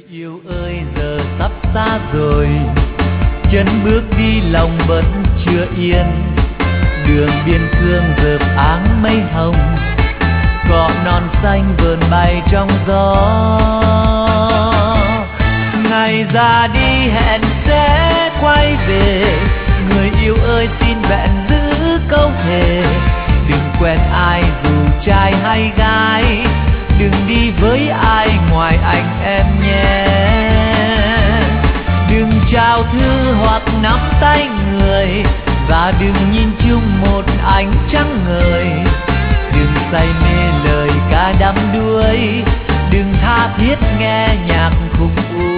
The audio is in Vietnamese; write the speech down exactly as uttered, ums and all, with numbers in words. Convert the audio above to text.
yêu ơi giờ sắp xa rồi, chân bước đi lòng vẫn chưa yên. Đường biên cương rợp áng mây hồng, cỏ non xanh vờn bay trong gió. Ngày ra đi hẹn sẽ quay về, người yêu ơi xin vẹn giữ câu thề. Đừng quen ai dù trai hay gái, đừng đi với ai ngoài anh em nhé. Đừng chào thư hoặc nắm tay người, và đừng nhìn chung một ánh trăng ngời. Đừng say mê lời ca đắm đuối, đừng tha thiết nghe nhạc khúc u.